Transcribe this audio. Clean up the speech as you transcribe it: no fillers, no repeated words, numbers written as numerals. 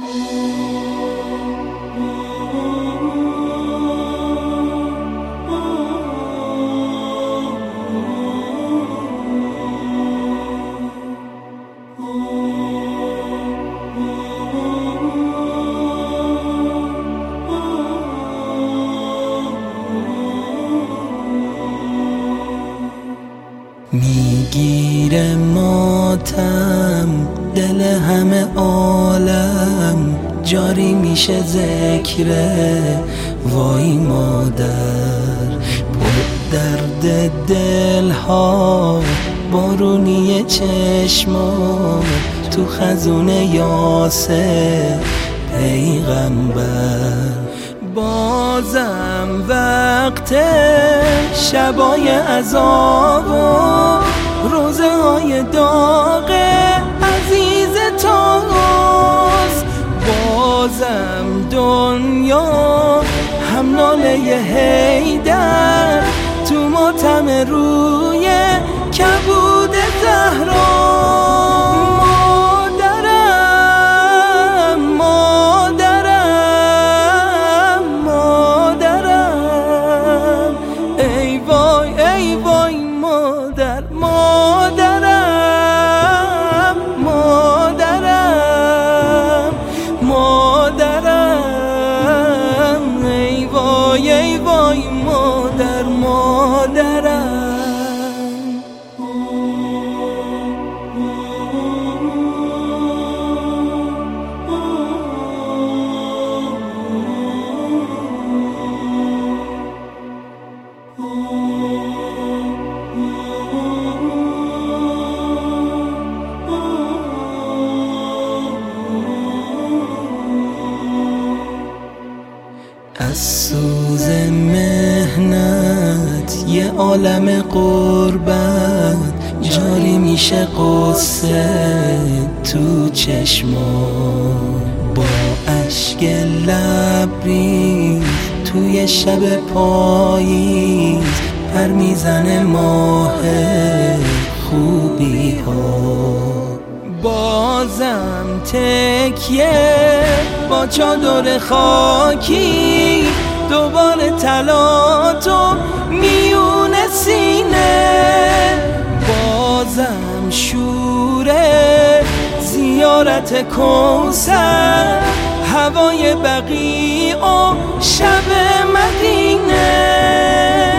میگیره ماتم دل همه عالم، جاری میشه ذکره وای مادر. پر درد دلها بارونی چشما، تو خزون یاسر پیغمبر. بازم وقت شبای عذاب و روزه های داغ عزیز تاست. بازم دنیا هم ناله حیدر، تو ماتم روی کبود زهرا. ای وای مادر، مادرم. از سوز مهنت یه عالم قربت، جاری میشه قصه تو چشما. با اشک لبریز توی شب پاییز پر میزنه ماه خوبی ها. بازم تکیه با چادر خاکی، دوباره طلا تو میون سینه. بازم شوره زیارت کوثر، هوای بقیع و شب مدینه.